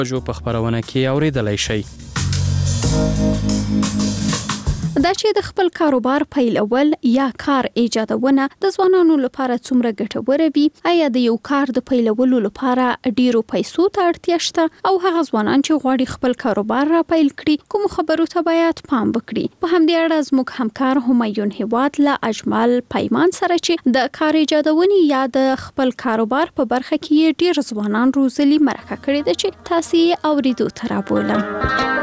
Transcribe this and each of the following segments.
جو په خبرونه کې اوریدلای شئ. دا چې د خپل کاروبار پیلول یا کار ایجادونه د ځوانانو لپاره څومره ګټور وي، آیا د یو کار د پیلولو لپاره ډیرو پیسو ته اړتیا شته، او هغه ځوانان چې غواړي خپل کاروبار را پیل کړي کوم خبرو ته باید پام وکړي؟ په همدې اړه زموږ همکار همایون هیواد له اجمل پیمان سره چې د کار ایجادونې یا د خپل کاروبار په برخه کې ډیر ځوانان روزلي مرکه کړې ده چې تاسو یې اوریدو ته رابولم.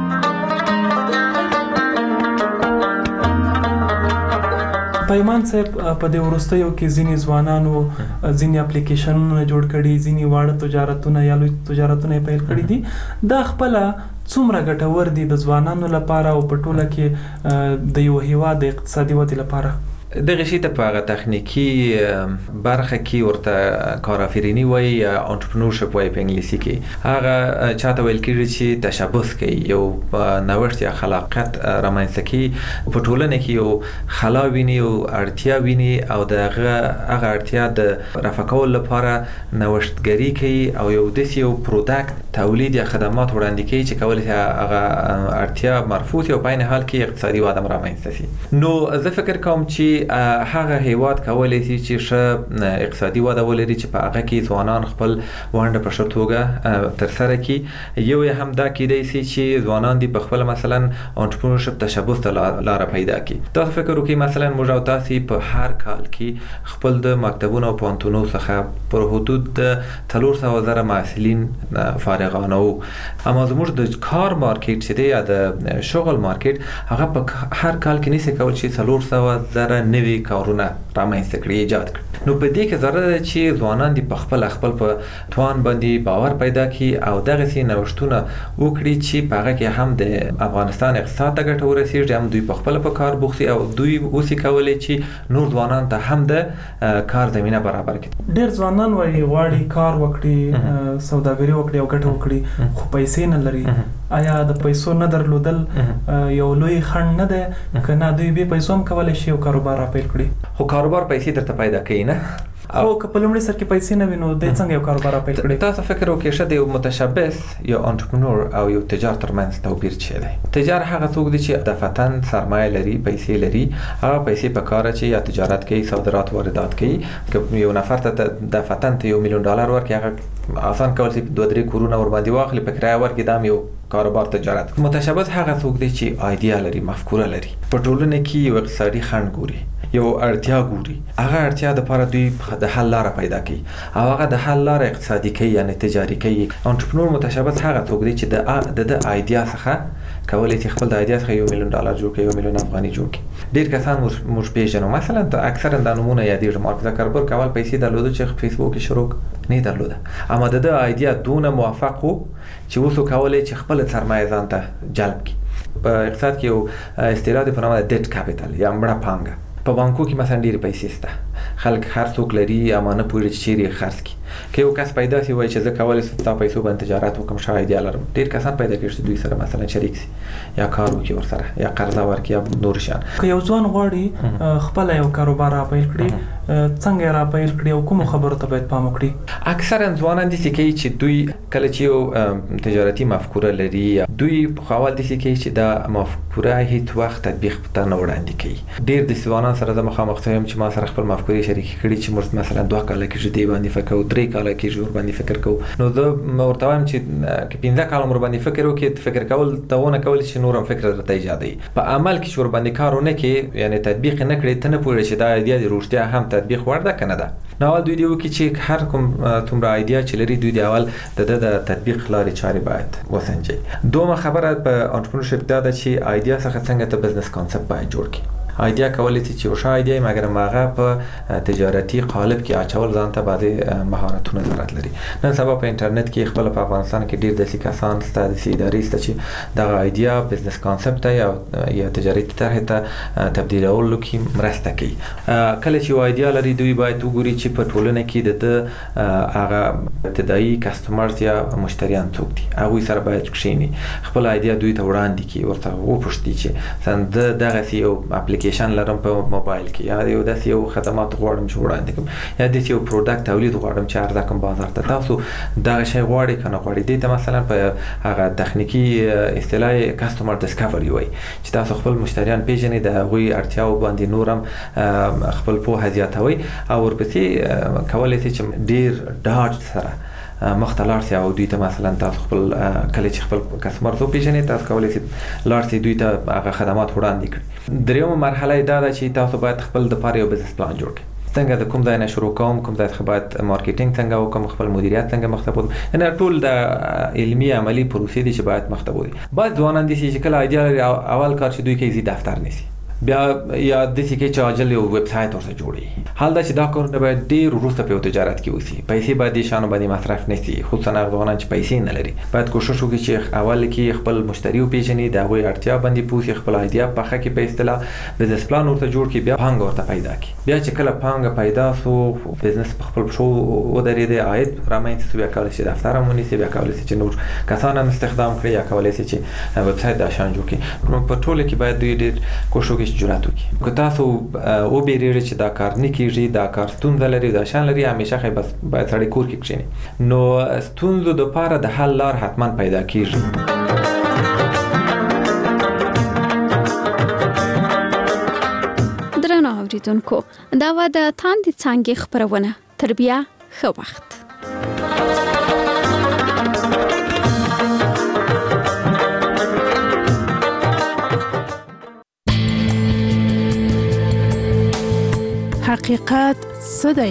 پیمان صاحب په دې وروستیو کې ځینې ځوانانو ځینې اپلیکیشنونه جوړ کړي، ځینې واړه تجارتونه یا لوی تجارتونه پیل کړي دي. دا خپل څومره ګټور دي د ځوانانو لپاره او په ټوله کې د یو هیواد د اقتصادي ودې لپاره؟ دغه شی ته په هغه تخنیکی برخه کې ورته کارآفرینی وایي یا انټرپرنورشپ وایي په انګلیسي کې. هغه چاته ویل کېږي چې تشبث کوي، یو نوښت یا خلاقیت رامنځته کوي، په ټولنه کې یو خلا ویني او اړتیا ویني او دغه هغه اړتیا د رفع کولو لپاره نوښتګري کوي او یو داسې یو پروداکټ تولید یا خدمات وړاندې کوي چې کولی شي هغه اړتیا مرفوض او په عین حال کې اقتصادي وده رامنځته شي. نو زه فکر کوم چې هغه هیواد کولی شي چې ښه اقتصادي وده ولري چې په هغه کې ځوانان خپل ونډه په ښه توګه ترسره کړي. یو یې هم دا کېدای شي چې ځوانان دي په خپل مثلا انټرپرنورشپ تشبث ته لاره پیدا کړي. تاسو فکر وکړئ مثلا موږ او تاسو په هر کال کې خپل د مکتبونو او پوهنتونونو څخه پر حدود د 300,000 محصلین فارغانه وو، اما زموږ د کار مارکیټ چې دی یا د شغل مارکیټ هغه په هر کال کې نشي کولای چې 400,000 نوي کارونه رامنځته کړي، ایجاد کړي. نو په دې کې ضرورت ده چې ځوانان دي په خپل په توان باندې باور پیدا کړي او دغه سي نوښتونه وکړي چې په هغه کې هم د افغانستان اقتصاد ته ګټه ورسیږي، هم دوی په خپل په کار بوخسي او دوی اوسې کولای چې نور ځوانان ته هم د کار زمينه برابر کړي. ډېر ځوانان وايي غواړي کار وکړي، سوداګري وکړي او ګټه وکړي، خو پیسې نه لري. آیا د پیسو نه درلودل یو لوی خنډ نه ده کنه دوی به پیسو هم کولای شي او کاروبار را پیل کړي؟ خو کاروبار پیسې درته پیدا کوي نه، او که په لومړي سر کې پیسې نه وینو د څنګه یو کاروبار پیل کړي؟ تاسو فکر وکړئ چې د متشبث یا انټرپرنور او یو تجار ترمنځ توپیر څه دی؟ تجار هغه څوک دی چې دفتن سرمایه لري، پیسې لري، هغه پیسې په کار چې یا تجارت کوي، صادرات واردات کوي. که یو نفر ته دفتن ته $1,000,000 ورکړي هغه آسان کول چې 2-3 کورونه ور باندې واخلي، په کرایه ورکړي، دا یو کاروبار تجارت. متشبث هغه څوک دی چې ایډیا لري، مفکوره لري، په ټولنه کې یو اقتصادي خنډ ګوري، یو اړتیا ګوري، هغه اړتیا د لپاره دوی د حل لاره پیدا کوي او هغه د حل لاره اقتصادي کوي یعنی تجاري کوي. انټرپرنور متشبث هغه څوک دی چې د ایډیا څخه کولای شي خپل د ایډیا څخه $1,000,000 جوړ کړي، $1,000,000 افغاني جوړ کړي. ډیر کسان موږ پیژنو مثلا اکثرا د نمونه یادېږي مارک زکربرګ اول پیسې درلوده چې فیسبوک یې شروع نه درلوده، اما د ایډیا دونه موفق وو چې اوس کولای چې خپل سرمایه ځان ته جلب کړي. په اقتصاد کې یو اصطلاح په نامه ډیټ کاپیټال یا مړه پانګه. په بانکو کې مثلا ډېر پیسې شته، خلک هر څوک لري اما نه پوهېږي چې چیرې یې خرڅ کړي. که یو کس پیدا شي وایي چې زه کولی شم ستا پیسو باندې تجارت وکړم، ښه ایډیا لرم، ډېر کسان پیدا کېږي چې دوی سره مثلا شریک شي یا کار وکړي ورسره یا قرضه ورکړي یا نور شیان. که یو ځوان غواړي خپل یو کاروبار را پیل کړي، څنګه را پیل کړي او کوم خبرو ته باید پام وکړي؟ اکثرا ځوانان داسې کوي چې دوی کله چې یو تجارتي مفکوره لري دوی په اول داسې کوي چې دا مفکوره هیڅ وخت تطبیق ته نه وړاندې کوي. ډېر د ځوانان سره زه مخامخ شوم چې ما سره خپل مفکورې شریکې کړي چې موږ مثلا 2 کاله کېږي دې باندې فکر کوو، 3 کاله کېږي ور باندې فکر کوو. نو زه ورته وایم چې که 15 کاله ور باندې فکر وکړې، فکر کول ته ونه کولی چې نور هم فکر درته ایجادوي. په عمل کې چې ور باندې کار ونه کړې یعنی تطبیق نه کړې، ته نه پوهېږې چې دا ایډیا د رښتیا هم تطبیق وړ ده که نه ده. نو اول دوی دې وکړي چې هر کوم څومره ایډیا چې لري دوی د اول د تطبیق لارې چارې باید وسنجوي. دومره خبره په انټرپرنورشپ دا ده چې ایډیا څخه څنګه ته بزنس کانسپټ باید جوړ کړي. ایډیا کولی شي چې یو ښه ایډیا مګر هغه په تجارتي قالب کې اچول ځان ته بعضې مهارتونه ضرورت لري. نن سبا په انټرنیټ کې خپل په افغانستان کې ډېر داسې کسان شته، داسې ادارې شته چې دغه ایډیا بزنس کانسپټ ته یا تجارتي طرحې ته تبدیلولو کې مرسته کوي. کله چې یو ایډیا لري دوی باید وګوري چې په ټولنه کې د هغه ابتدایي کسټمرز یا مشتریان څوک دي، هغوی سره باید کښېني، خپل ایډیا دوی ته وړاندې کړي، ورته وپوښتي چې مثلا دغسې یو اپلیکیشن اپلیکیشن لرم په موبایل کې یا یو داسې یو خدمات غواړم چې وړاندې کوم یا داسې یو پروډکټ تولید غواړم چې عرضه کوم بازار ته، تاسو دا شی غواړئ کنه غواړئ. دې ته مثلا په هغه تخنیکی اصطلاح کسٹمر ډیسکوری وای چې تاسو خپل مشتریان پیژنئ، د هغوی اړتیاو باندې نورم خپل پوهه زیاتوي او ورپسې کولای شئ چې ډیر ډاډ سره مختلار سي او دوی ته مثلا تاسو خپل کله چې خپل کسٹمر زو پیژنئ تاسو کولای شئ لار سي دوی ته هغه خدمات وړاندې کړئ. دریمه مرحله دا ده چې تاسو باید خپل د پاره یو بزنس پلان جوړ کړئ. څنګه د کوم ځای نه شروع کوم، کوم ځای څخه باید مارکیټینګ څنګه وکم، خپل مدیریت څنګه مخته بوځم، نه ټول د علمي عملی پروسې دي چې باید مخته بوځي. بعد ځوانان دي چې کله ایډیا اول کار چې دوی کوي دفتر نیسي، بیا یا د دې کې چې اجل یو ویب سایټ ورته جوړي. حال دا چې دا کارونه باید ډیر وروسته په تجارت کې وسی، پیسې باید شانو باندې مصرف نشي، خصوصا هغه ځوانان چې پیسې نه لري. باید کوشش وکړي چې اول کې خپل مشتری او پیژني، د هغوی اړتیا باندې پوښي، خپل ایډیا په خکه په اصطلاح بزنس پلان ورته جوړ کړي، بیا پانګه ورته پیدا کړي. بیا چې کله پانګه پیدا سو بزنس په خپل شو او درې د عاید رامنځته سو، بیا کولای شي دفتر هم ونیسي، بیا کولای شي چې نور کسان هم استخدام کړي، یا کولای شي چې ویب سایټ د شان جوړ کړي. په ټوله کې باید دوی ډیر کوشش وکړي چې جرأت وکړي. که تاسو او بیریږئ چې دا کار نه کیږي، دا کار ستونزه لري، دا شان لري، همیشه خې بس باید سړی کور کې کښیني. نو ستونزو د پاره د حل لار حتما پیدا کیږي. درنو اوریدونکو، دا و د تاندې څانګې خبرونه. تر بیا ښه وخت. حقیقت څه دی؟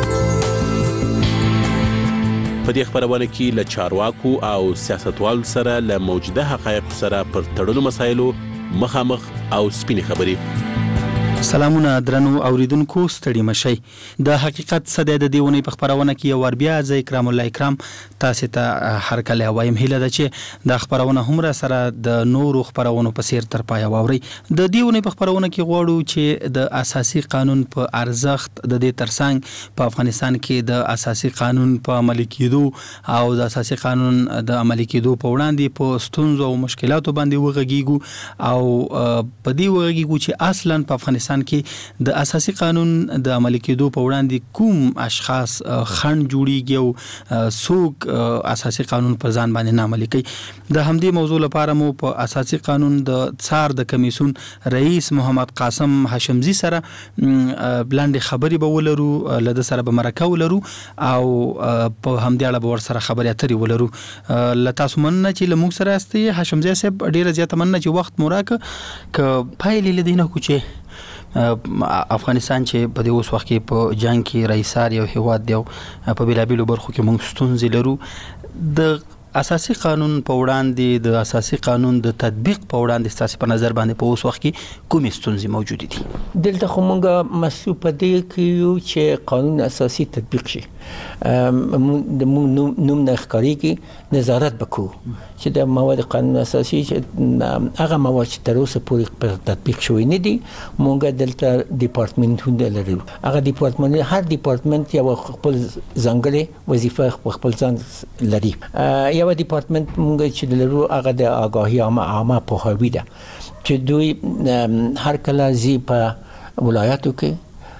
په دې خبرونه کې له چارواکو او سیاستوالو سره له موجوده حقایقو سره پر تړلو مسایلو مخامخ او سپینې خبرې. سلامونه درنو اوریدونکو، ستړي مشئ. د حقیقت څه دی د دیونې په خبرونه کې یو ور بیا ز اکرام الله اکرام تاسو ته هر کله وایم هیله ده چې د خبرونه هم را سره د نورو خبرونو په سیر تر پای واوري. د دیونې په خبرونه کې غواړو چې د اساسي قانون په ارزښت د دې ترڅنګ په افغانستان کې د اساسي قانون په عملي کېدو او د اساسي قانون د عملي کېدو په وړاندې په ستونزو او مشکلاتو باندې وغږیږو او په دې وغږیږو چې اصلا په افغانستان کې د اساسي قانون د عملي کېدو په وړاندې کوم اشخاص خنډ جوړیږي او څوک اساسي قانون په ځان باندې نه عملي کوي. د همدې موضوع لپاره مو په اساسي قانون د څار د کمیسیون رئیس محمد قاسم هاشمزي سره بلاندې خبري به ولرو، لده سره به مرکه ولرو او په همدې اړه به ور سره خبرې اترې ولرو. لتاسو مننه چې لموږ سره استي هاشمزي صاحب، ډیره زیاته مننه چې وخت موراک ک پایلې لدینه کوچه افغانستان چې په دې اوس وخت کې په جنگ کې رئیسار یو هیواد دی په بیلابیلو برخو کې موږ ستونزې لرو. د اساسي قانون په وړاندې د اساسي قانون د تطبیق په وړاندې ستاسو په نظر باندې په اوس وخت کې کومې ستونزې موجود دي؟ دلته خو موږ مسؤل په دې کې یو چې قانون اساسي تطبیق شي. د نوم نه ښکارېږي نظارت وکړو چې د مواد قانون اساسي چې هغه مواد چې تر اوسه پورې په تطبیق شوی نه دي. موږ دلته ډیپارټمنټونه لرو، هغه ډیپارټمنټ هر ډیپارټمنټ یو خپل ځانګړې وظیفه خپل ځان لري. یو ډیپارټمنټ موږ چې لرو هغه د آگاهي عامه پوهاوی ده چې دوی هر کله زی په ولایتو کې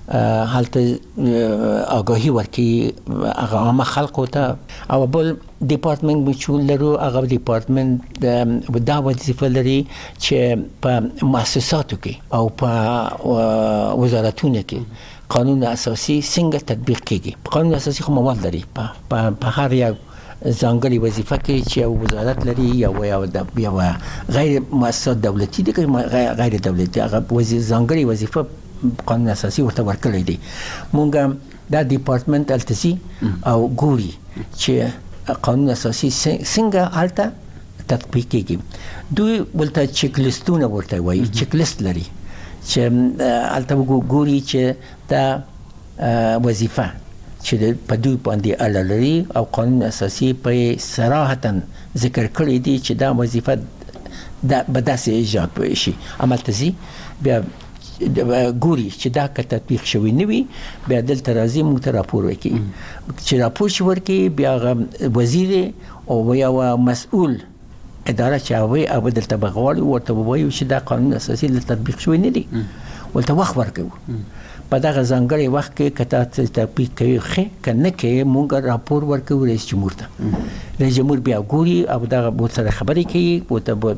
هلته آگاهی ورکی هغه عامه خلکو ته. او بل ډیپارټمنټ چې لرو هغه ډیپارټمنټ دا وظیفه لري چې په مؤسساتو کې او په وزارتونو کې قانون اساسي څنګه تطبیق کیږي. قانون اساسي خو مواد لري په هر یو ځانګړي وظیفه کې چې یو وزارت لري یا غیر مؤسسات دولتي دي غیر دولتي هغه ځانګړي وظیفه قانون اساسي ورته ورکړی دی. مونږ دا ډیپارټمنټ التزي او ګوري چې قانون اساسي څنګه الته تطبیق کیږي. دوی ولته چیک لیستونه ورته وایي، چیک لیست لري چې الته ګوري چې دا وظیفه چې په دوی باندې اړه لري او قانون اساسي په صراحتا ذکر کړی دی چې دا وظیفه دا به داسې اجرا شي. عملتزي بیا ګوري چې دا که تطبیق شوی نه وي، بیا دلته راځي موږ ته راپور ورکوي. چې راپور شي ورکوي بیا هغه وزیر او یو مسؤل اداره چې هغوی دلته به غواړي ورته ووایي چې دا قانون اساسي تطبیق شوی نه دی. ولته وخت ورکوو په دغه ځانګړي وخت کې کته تطبیق کوي خې کنه کې مونږ راپور ورکوو رئیس جمهور ته رئیس جمهور بیا ګوري او دغه بوت سره خبرې کوي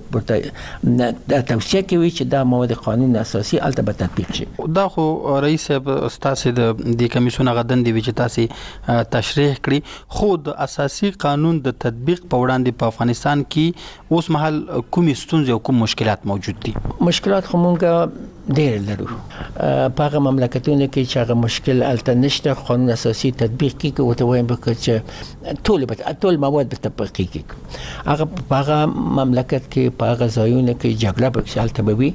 ورته توصیه کوي چې دا مواد قانون اساسي الته به تطبیق شي. دا خو رئیس استاسو د کمیسیون غدن دی چې تاسو تشریح کړی خو د اساسي قانون د تطبیق په وړاندې په افغانستان کې اوس مهال کومې ستونزې او کوم مشکلات موجود دي؟ مشکلات خو مونږ ډېر لرو په هغه مملکتونو کې چې هغه مشکل الته نشته قانون اساسي تطبیق کیږي او ته وایم چې ټول مواد به تطبیق کیږي هغه په هغه مملکت کې په هغه ځایونو کې جګړه به الته به وي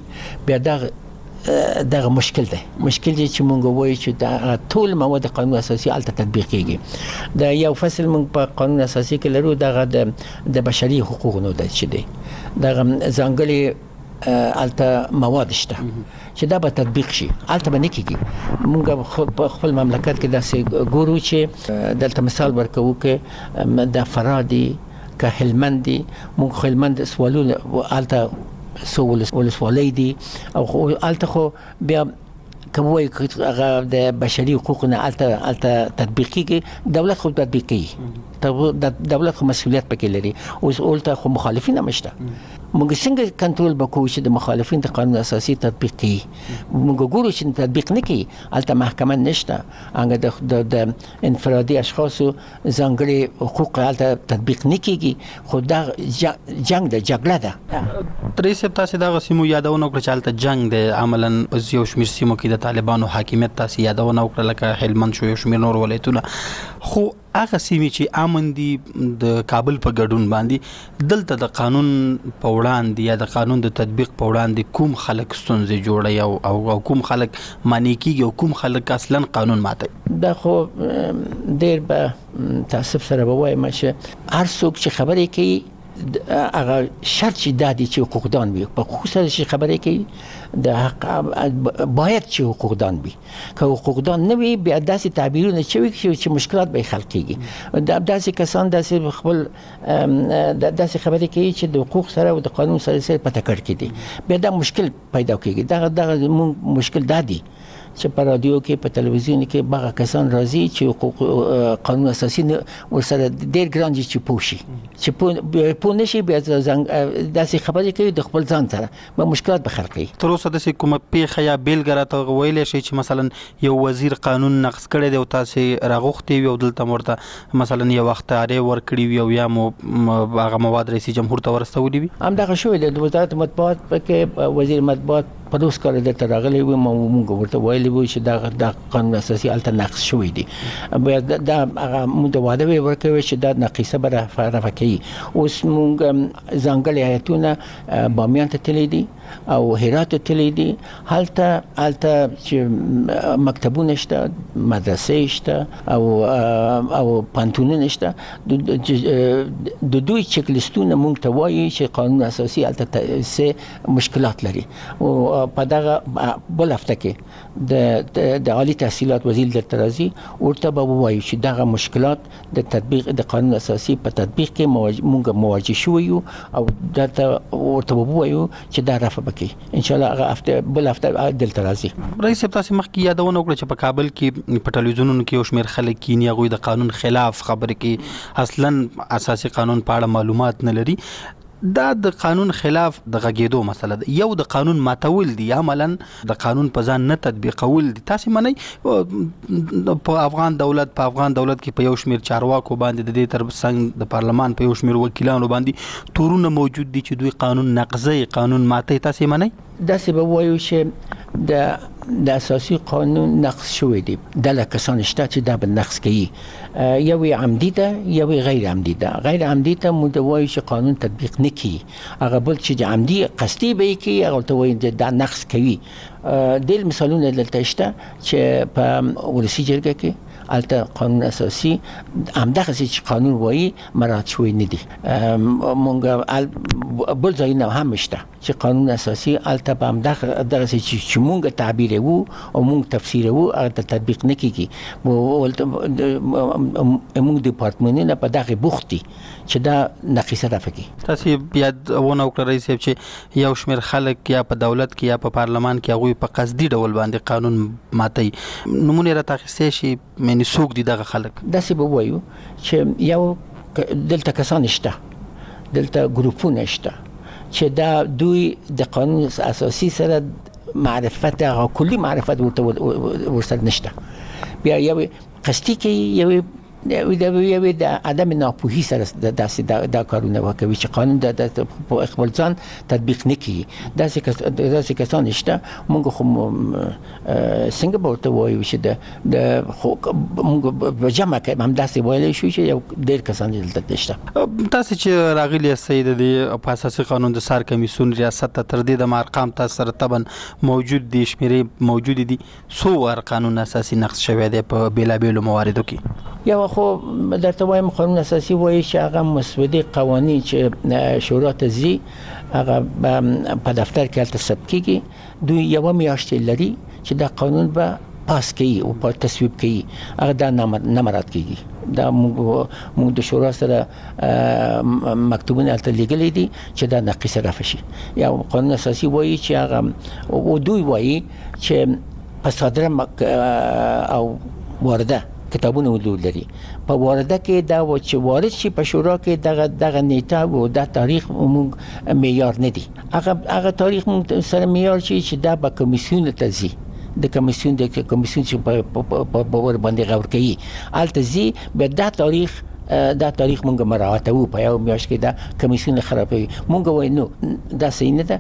بیا دغه مشکل دی چې مونږ وایو چې دا ټول مواد قانون اساسي الته تطبیق کیږي دا یو فصل مونږ په قانون اساسي کې لرو دغه د بشري حقوقو د چې دی دغه ځانګړي الته مواد شته چې دا به تطبیق شي الته به نه کیږي مونږ په خپل مملکت کې داسې ګورو چې دلته مثال ورکوو کې د فرادي که هلمندي مونږ هلمند سوالونه الته ولسوالۍ دي او الته خو بیا کوم وایي هغه د بشري حقوقو نه الته تطبیق کیږي دولت خو تطبیق کوي دولت خو مسؤلیت پکې لري اوس الته خو مخالفین هم شته موږ څنګه کنټرول وکړو چې د مخالفین د قانون اساسي تطبیق کړي موږ ګورو چې تطبیق نه کوي الته محکمه نشته هغه د انفرادي اشخاصو ځانګړي حقوق الته تطبیق نه کیږي خو دا جنگ د جګړه ده ترې سپ تاسو دا سیمو یادونه وکړه چې الته جنگ د عملاً یو شمیر سیمو کې د طالبانو حاکمیت تاسو یادونه وکړه لکه هلمند شو یو شمیر نور ولایتونه خو هغه سیمې چې امن دي د کابل په ګډون باندې دلته د قانون په وړاندې یا د قانون د تطبیق په وړاندې کوم خلک ستونزې جوړي او کوم خلک معنی کیږي او کوم خلک اصلا قانون ماتي دا خو ډېر به تاسف سره وایم چې هر څوک چې خبرې کوي هغه شرط چې دادی چې حقوقدان وي په خصوصا چې خبرې کوي د حق باید چې حقوقدان وي که حقوقدان نه وي بیا داسې تعبیرونه چې مشکلات به خلق کیږي داسې کسان داسې خپل داسې خبرې کوي چې د حقوق سره او د قانون سره په ټکر کې دي بیا دا مشکل پیدا کیږي دغه مشکل دادی چې په رادیو کې په تلویزیون کې باغ کسان راځي چې قانون اساسي ورسره ډېر ګران دي چې پوښي چې په نشي بیا داسې خبرې کوي د خپل ځان سره به مشکلات به خلق کوي تر اوسه د کومه پیښه یا بیلګه راته ویلې شي چې مثلا یو وزیر قانون نقض کړی دی او تاسو راغوختي وي او دلته مرته مثلا یو وخت اړې ور کړی وي او یا مو هغه مواد رئیس جمهور ته ورستولي وي هم دغه شوې د وزارت مطبوعات کې وزیر مطبوعات په اوس کال د تراغلي و موږ ورته ویلي وو چې دا قانون اساسي الته نقض شوی دی دا هغه موږ واده ورکوي چې دا نقیصه به رفع کوي اوس موږ ځانګړي هیئتونه بامیان ته تللي دي او هرات ته تللي دي هلته چې مکتبونه شته مدرسې شته او پانتونونه شته د دوی چک لیستونه موږ ته وایي چې قانون اساسي الته سه مشکلات لري او په دغه بل هفته کې د عالی تحصیلات وزیر د ترازی ورته به وایي چې دغه مشکلات د تطبیق د قانون اساسي په تطبیق کې موږ مواجه شو یو او دته ورته به وایو چې دا رفع وکړي ان شاء الله هغه هفته بل هفته د ترازی رئیس تاسو مخکې یادونه وکړه چې په کابل کې په ټلویزیونونو کې یو شمیر خلک کینی غوي د قانون خلاف خبرې کوي اصلا اساسي قانون په اړه معلومات نه لري دا د قانون خلاف د غږیدو مسله ده یو د قانون ماتول دي عملاً د قانون په ځان نه تطبیقول دي تاسو منئ په افغان دولت کې په یو شمیر چارواکو باندې د دې تر څنګ د پارلمان په یو شمیر وکیلانو باندې تورونه موجود دي چې دوی قانون نقضي قانون ماتي تاسو منئ داسې به وایو چې د اساسي قانون نقض شوی دی د کسان شته چې دا به نقض کوي یو عمدي ده یو غیر عمدي ده غیر عمدي ته موږ وایو چې قانون تطبیق نه کوي هغه بل چې عمدي قصدي به کوي هغه ته وایي دا نقض کوي د مثالونه دلته شته چې په ولسی جرګه کې الته قانون اساسي همدغه چې قانون وایي مراعات شوی نه دي مونږ بل ځایونه هم شته چې قانون اساسي الته په دغه چې مونږ تعبیر وو او مونږ تفسیر وو هغه تطبیق نه کیږي مونږ ډپارټمنټونه په دغه بوختي چې دا نقیصه رافقي تاسو بیا ونه وکړئ رئیس صاحب چې یو شمېر خلک یا په دولت کې یا په پارلمان کې هغه په قصدي ډول باندې قانون ماتي نمونه را تخصیص شي مې څوک دي دغه خلک داسې به وایو چې یو دلته کسان شته دلته ګروپونه شته چې دا دوی د قانون اساسي سره معرفت او کلی معرفت ورته نشته بیا یو قصدي کې یو د عدم ناپوهي سره دا کارونه وکوي چې قانون د خپل ځان تطبیق نه کوي داسې کسان شته موږ خو څنګه به ورته وایو چې د موږ په جمع کې هم داسې ویلی شو چې یو ډېر کسان دلته نشته تاسو چې راغلي سید د اساسي قانون د سار کمیسیون ریاست ته تر دې د ارقام تاسو سره طبعا موجود دي شمیرې موجود دي څو قانون اساسي نقض شوی دی په بیلابیلو مواردو کې یو خو درته وایم قانون اساسي وایي چې هغه مسودې قوانین چې شورا ته ځي هغه په دفتر کې هلته ثبت کیږي دوی یو میاشت لري چې دا قانون به پاس کوي او په تصویب کوي هغه دا نه مراعات کیږي دا موږ د شورا سره مکتوبونه هلته لیږلي دي چې دا نقیصه رافع شي یا قانون اساسي وایي چې هغه او دوی وایي چې په صادره او وارده کتابونه ولول لري په وارده کې دا و چې وارد شي په شورا کې دغه نیټه او د تاریخ موږ معیار نه دي هغه تاریخ موږ سره معیار شي چې دا به کمیسیون ته ځي د کمیسیون چې په ور باندې غور کوي الته ځي به دا تاریخ موږ مراعاتو په یو میاشت کې دا کمیسیون خرابوي موږ وایو نو دا صحیح نه ده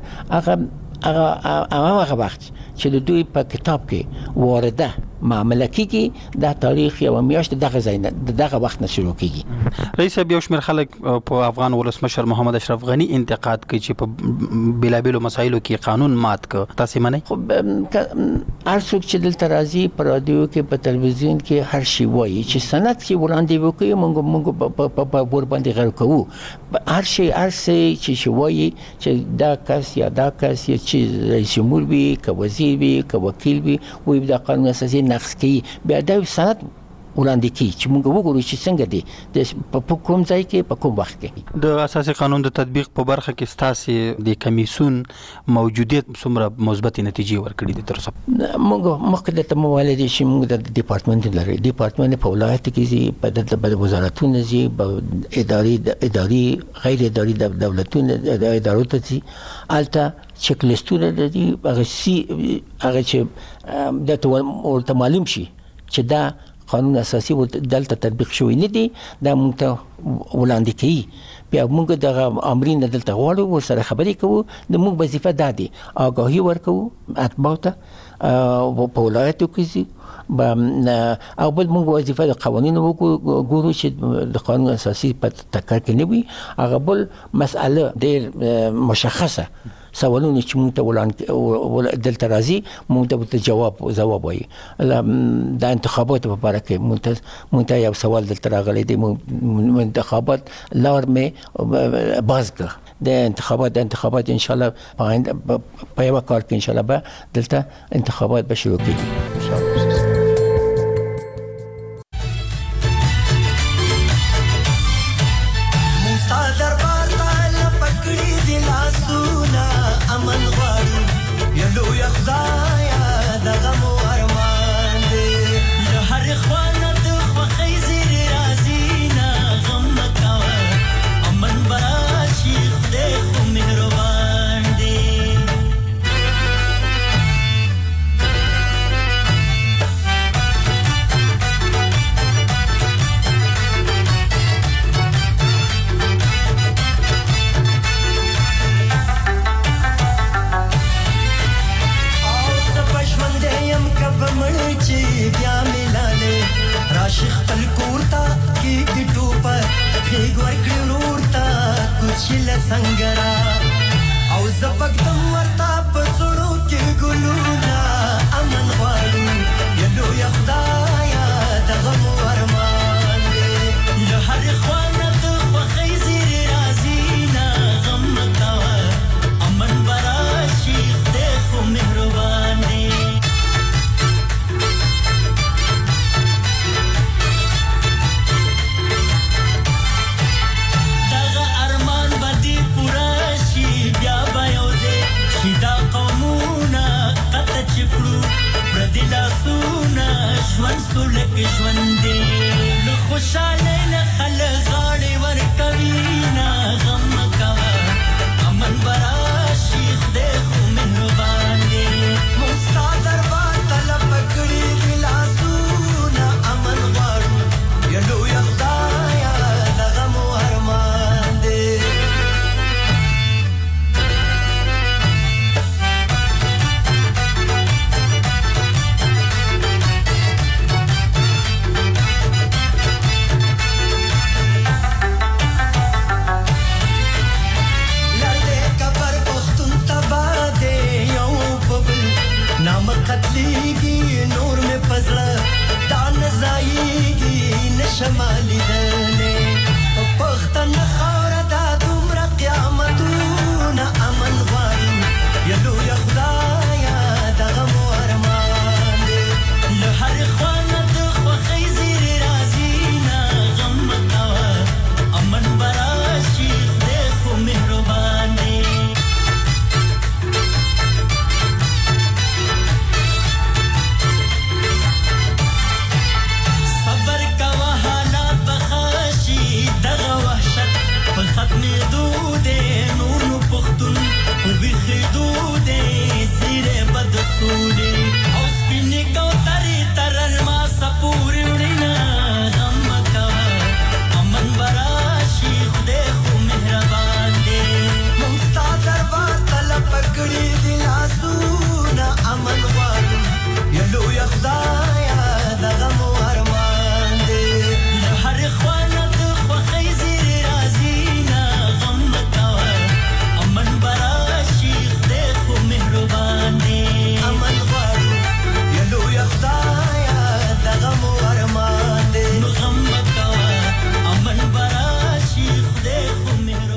هغه وخت چې د دوی په کتاب کې وارده معامله کیږي دا تاریخ یو میاشت دغه وخت نه شروع کیږي رئیس صاحب یو شمېر خلک په افغان ولسمشر محمد اشرف غنی انتقاد کوي چې په بلابلو مسایلو کې قانون مات ک تاسو منئ خو هر څوک چې دلته راځي په رادیو کې په تلویزیون کې هر شي وایي چې سند چې وړاندې وکړي موږ په ور باندې غږ کوو هر شي چې وایي چې دا کس یا چې رئیس جمهور وي که وزیر وي که وکیل وي وایي دا قانون اساسي نقض کوي بیا دا سند وړاندې کی چې موږ وګورو چې څنګه دي په کوم ځای کې په کوم وخت کې د اساسي قانون د تطبیق په برخه کې ستاسو د کمیسیون موجودیت څومره مثبت نتیجې ورکړي دي تر اوسه موږ مخکې د موالې دي چې موږ د ډپارټمنټ لري ډپارټمنټ په ولایت کې زی په وزارتونو زی په اداري غیر اداري دولتونو ادارو ته زی الته چک لیستونه دي هغه چې د ورته معلوم شي چې دا قانون اساسي دلته تطبیق شوی نه دي دا موږ ته وړاندې کوي بیا موږ دغه امرین دلته غواړو ورسره خبرې کوو د موږ وظیفه دا دي آگاهي ورکوو اتباع ته په ولایتو کې او بل موږ وظیفه د قوانینو وګورو چې د قانون اساسي په تکر کې نه وي هغه بل مسأله ډېر مشخصه سوالونه چې موږ ته دلته راځي موږ ته جواب وایي د انتخاباتو په اړه کې موږ ته یو سوال دلته راغلی دی انتخابات لار مې باز کړ د انتخابات ان شاء الله په یو کار کې ان شاء الله به دلته انتخابات به شروع کیږي ان شاء الله سنگرا او زبقدم ورتا پسړو کې ګلونا امن غواړو یلو یا خدایا دغه ورمان دې له هر خوانه د خوخي زیر رازینا غم تا ژوند دې خوشاله